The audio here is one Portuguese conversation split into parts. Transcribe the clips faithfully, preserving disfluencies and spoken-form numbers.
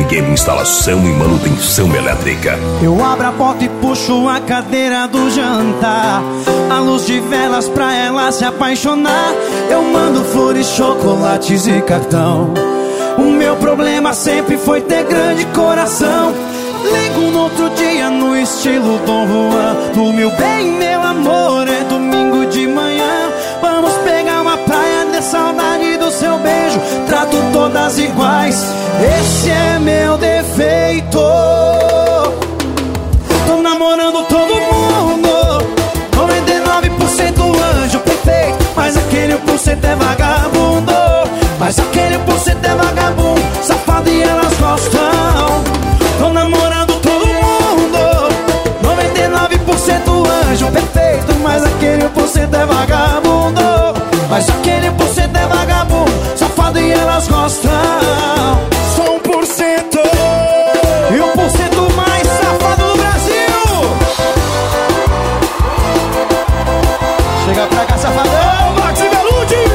Game Instalação e Manutenção Elétrica. Eu abro a porta e puxo a cadeira do jantar, a luz de velas pra ela se apaixonar. Eu mando flores, chocolates e cartão. O meu problema sempre foi ter grande coração. Ligo no outro dia no estilo Dom Juan. No meu bem, meu amor, é domingo de manhã. Vamos pegar uma praia, de saudade do seu beijo. Trato todas iguais, esse é meu defeito. Tô namorando todo mundo, noventa e nove por cento anjo perfeito, mas aquele um por cento é vagabundo. Mas aquele um por cento é vagabundo, safado e elas gostam. Tô namorando todo mundo, noventa e nove por cento anjo perfeito, mas aquele um por cento é vagabundo. Mas aquele um por cento é vagabundo, safado e elas gostam. Sou um por cento e um por cento mais safado do Brasil. Chega pra cá, safadão, Max Velude.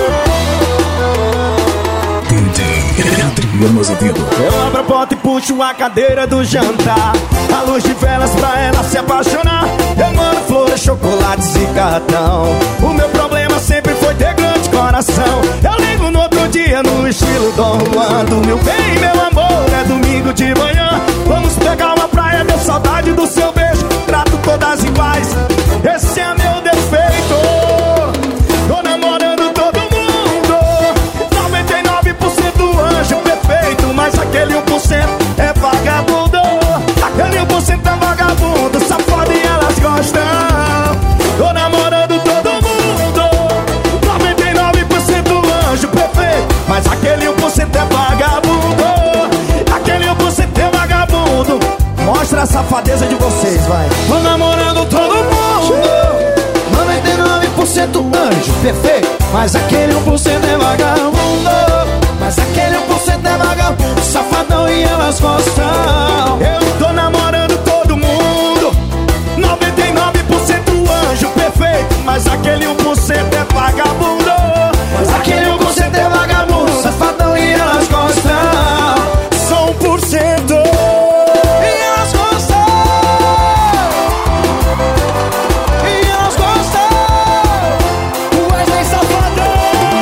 Adriano Azevedo. Eu abro a porta e puxo a cadeira do jantar, a luz de velas pra ela se apaixonar. Eu mando flores, chocolates e cartão. O meu problema sempre foi ter grande coração. Eu ligo no outro dia no estilo Dom Juan. Do meu bem, meu amor, é domingo de manhã. Vamos pegar uma praia, deu saudade do seu beijo. Trato todas iguais, esse é meu defeito. Tô namorando todo mundo, noventa e nove por cento anjo perfeito, mas aquele um por cento é vagabundo. Aquele um por cento é vagabundo, safado e elas gostam. Tô namorando todo mundo, noventa e nove por cento anjo perfeito, mas aquele um por cento é vagabundo. Aquele um por cento é vagabundo. Mostra a safadeza de vocês, vai. Tô namorando todo mundo, noventa e nove por cento anjo perfeito, mas aquele um por cento é vagabundo. Mas aquele um por cento é vagabundo, safadão e elas gostam. Eu tô namorando todo mundo, noventa e nove por cento anjo perfeito, mas aquele um por cento é vagabundo. Mas aquele um por cento é vagabundo, safadão e elas gostam. Sou um por cento e elas gostam. E elas gostam. Tu és bem safadão.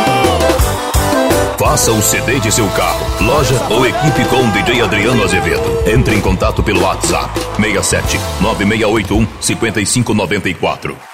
Faça o C D de seu carro, loja ou equipe com o D J Adriano Azevedo. Entre em contato pelo WhatsApp seis sete nove seis oito um cinco cinco nove quatro.